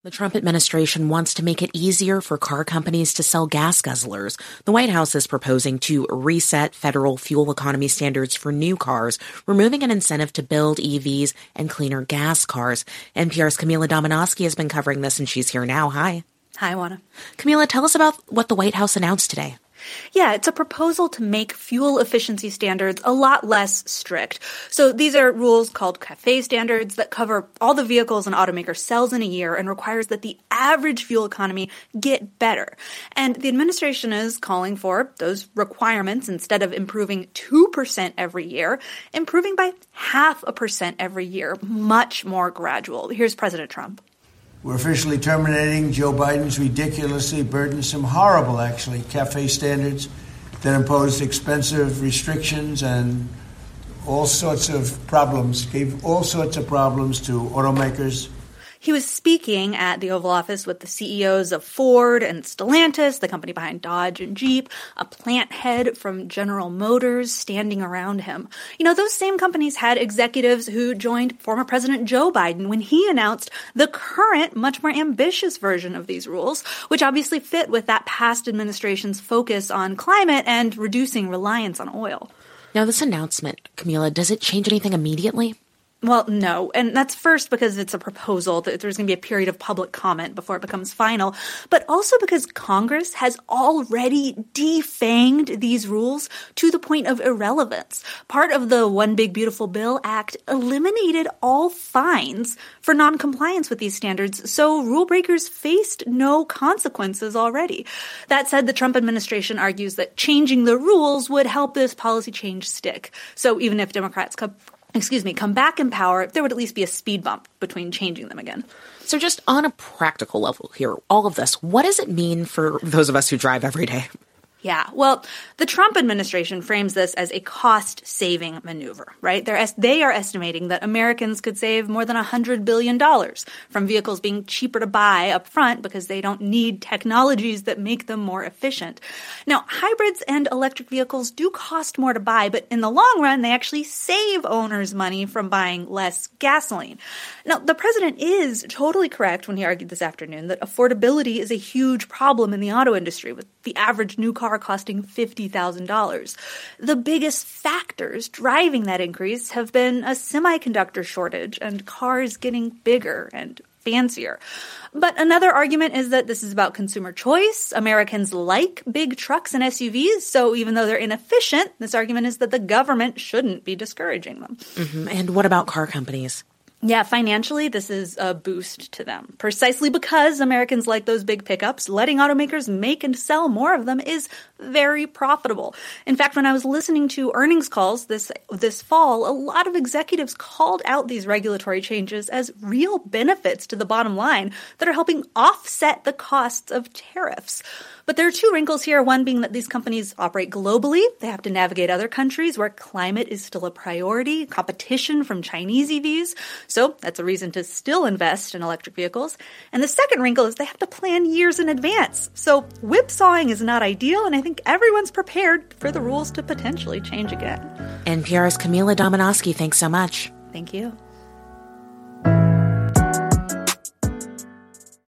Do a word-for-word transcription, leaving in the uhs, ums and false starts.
The Trump administration wants to make it easier for car companies to sell gas guzzlers. The White House is proposing to reset federal fuel economy standards for new cars, removing an incentive to build E Vs and cleaner gas cars. N P R's Camila Domonoske has been covering this, and she's here now. Hi. Hi, Juana. Camila, tell us about what the White House announced today. Yeah, it's a proposal to make fuel efficiency standards a lot less strict. So these are rules called CAFE standards that cover all the vehicles an automaker sells in a year and requires that the average fuel economy get better. And the administration is calling for those requirements, instead of improving two percent every year, improving by half a percent every year, much more gradual. Here's President Trump. We're officially terminating Joe Biden's ridiculously burdensome, horrible, actually, CAFE standards that imposed expensive restrictions and all sorts of problems, gave all sorts of problems to automakers. He was speaking at the Oval Office with the C E Os of Ford and Stellantis, the company behind Dodge and Jeep, a plant head from General Motors standing around him. You know, those same companies had executives who joined former President Joe Biden when he announced the current, much more ambitious version of these rules, which obviously fit with that past administration's focus on climate and reducing reliance on oil. Now, this announcement, Camila, does it change anything immediately? Well, no. And that's first because it's a proposal. That there's going to be a period of public comment before it becomes final, but also because Congress has already defanged these rules to the point of irrelevance. Part of the One Big Beautiful Bill Act eliminated all fines for noncompliance with these standards, so rule breakers faced no consequences already. That said, the Trump administration argues that changing the rules would help this policy change stick. So even if Democrats come excuse me, come back in power, there would at least be a speed bump between changing them again. So just on a practical level here, all of this, what does it mean for those of us who drive every day? Yeah, well, the Trump administration frames this as a cost-saving maneuver, right? They're es- they are estimating that Americans could save more than one hundred billion dollars from vehicles being cheaper to buy up front because they don't need technologies that make them more efficient. Now, hybrids and electric vehicles do cost more to buy, but in the long run, they actually save owners money from buying less gasoline. Now, the president is totally correct when he argued this afternoon that affordability is a huge problem in the auto industry, with the average new car costing fifty thousand dollars. The biggest factors driving that increase have been a semiconductor shortage and cars getting bigger and fancier. But another argument is that this is about consumer choice. Americans like big trucks and S U Vs, so even though they're inefficient, this argument is that the government shouldn't be discouraging them. Mm-hmm. And what about car companies? Yeah, financially, this is a boost to them. Precisely because Americans like those big pickups, letting automakers make and sell more of them is very profitable. In fact, when I was listening to earnings calls this this fall, a lot of executives called out these regulatory changes as real benefits to the bottom line that are helping offset the costs of tariffs. But there are two wrinkles here, one being that these companies operate globally. They have to navigate other countries where climate is still a priority, competition from Chinese E Vs. So that's a reason to still invest in electric vehicles. And the second wrinkle is they have to plan years in advance. So whipsawing is not ideal, and I think everyone's prepared for the rules to potentially change again. N P R's Camila Domonoske, thanks so much. Thank you.